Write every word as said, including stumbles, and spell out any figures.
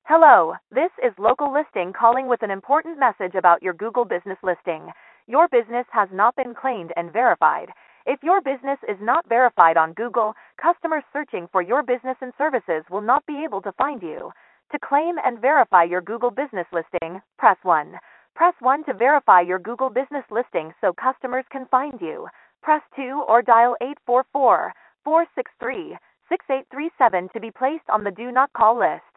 Hello, this is Local Listing calling with an important message about your Google business listing. Your business has not been claimed and verified. If your business is not verified on Google, customers searching for your business and services will not be able to find you. To claim and verify your Google business listing, press one. Press one to verify your Google business listing so customers can find you. Press two or dial eight four four, four six three, six eight three seven to be placed on the Do Not Call list.